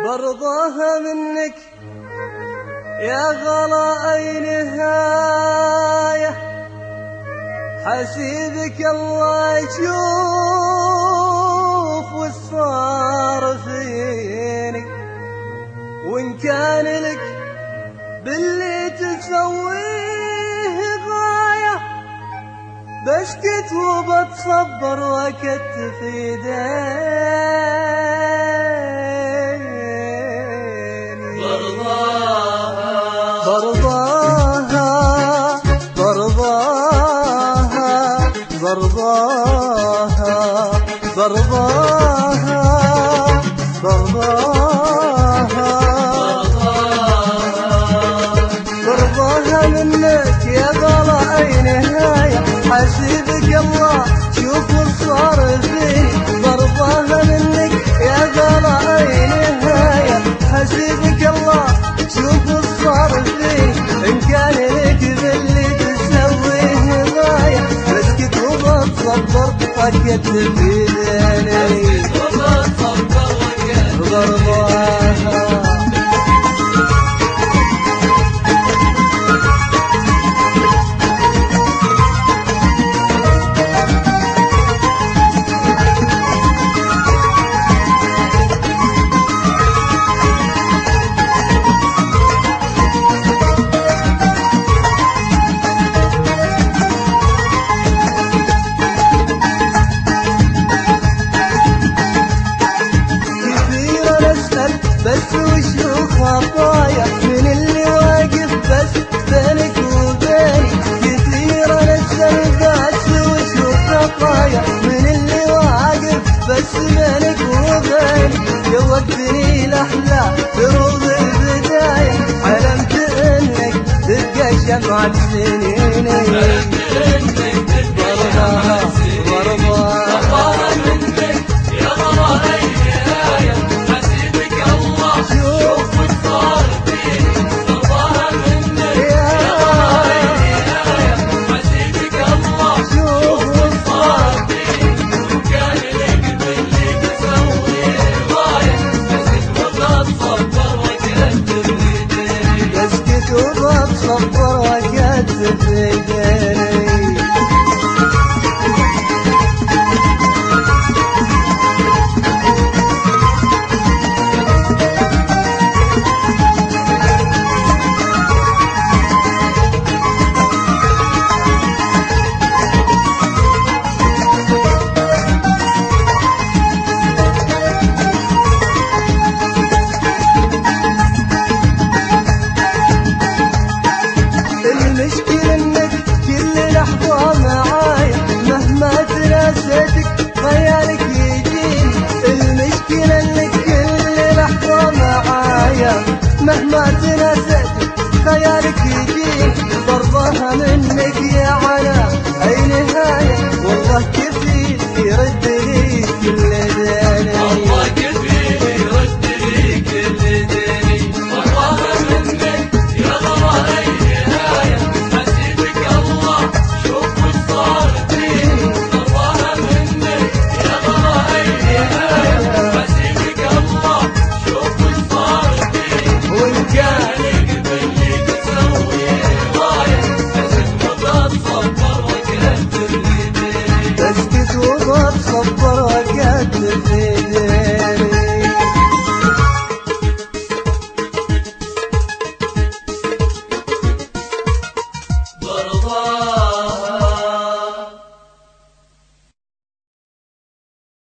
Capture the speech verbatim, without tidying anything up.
وارضاها منك يا غلا أي نهاية، حسيبك الله يشوف وش صار فيني، وإن كان لك باللي تسويه غاية بسكت وبتصبر وأكتف يديني. برضاها برضاها برضاها برضاها برضاها برضاها برضاها منك يا غلا أي نهاية، حسيبك الله شوف وش صار فيني. برضاها منك يا غلا أي نهاية، حسيبك الله شوف وش صار فيني، إن كان لك باللي تسويه غاية بسكت وبتصبر وأكتف يديني. برضاها بس وشو خطايا من اللي واقف بس بينك وبيني، كثير نسأل بس وشو خطايا من اللي واقف بس بينك وبيني، جوقتني لأحلى دروب البداية، علمت انك تبقى شمعة سنيني. صبر وأكتف يديني. المشكلة انك كل لحظة معايا مهما تناسيتك خيالك يجيني، المشكلة انك كل لحظة معايا مهما تناسيتك خيالك يجيني. برضاها منك يا علا أي نهاية، والله كفيل يرد لي كل ديني. الله كفيل يرد لي كل ديني. برضاها منك يا غلا أي نهاية، حسيبك الله شوف وش صار فيني. برضاها منك يا غلا أي نهاية، حسيبك الله شوف وش صار فيني، وإن كان لك باللي تسويه غاية بسكت وبتصبر وأكتف يديني. بسكت وبتصبر وأكتف يديني.